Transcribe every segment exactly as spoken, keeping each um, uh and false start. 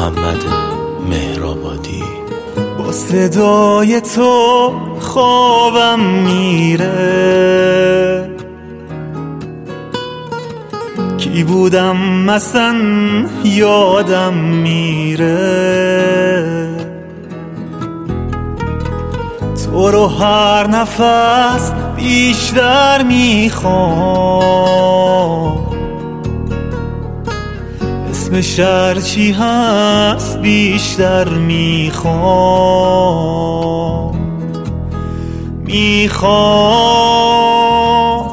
محمد مهرآبادی. با صدای تو خوابم میره، کی بودم مثلا یادم میره، تو رو هر نفس بیشتر میخوام، اسمش هرچی هست بیشتر میخوام میخوام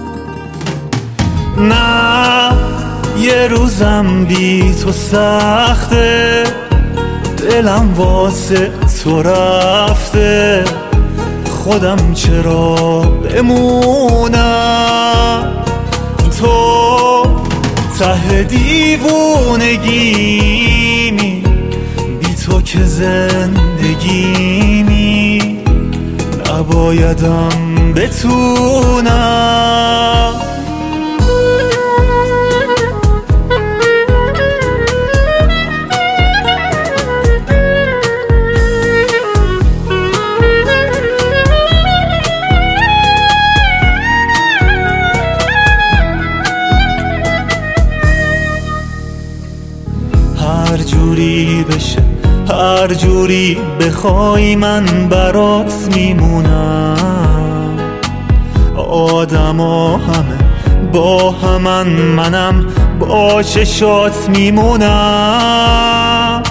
نه یه روزم بی تو سخته، دلم واسه تو رفته، خودم چرا بمونم، تو ته دیوونگیمی، بی تو که زندگیمی، نبایدم بتونم. هر جوری بشه، هر جوری بخوای من برات میمونم، آدما همه با همن، منم با چشات میمونم.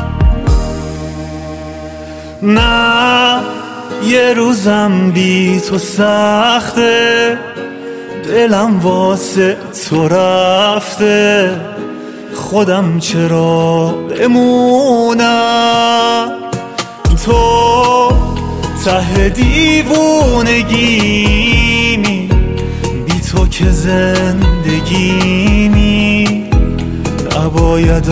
نه یه روزم بی تو سخته، دلم واسه تو رفته، خودم چرا بمونم، تو ته دیوونگیمی، بی تو که زندگیمی،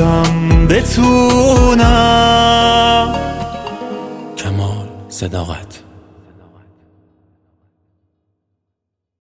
نبایدم بتونم. کمال صداقت.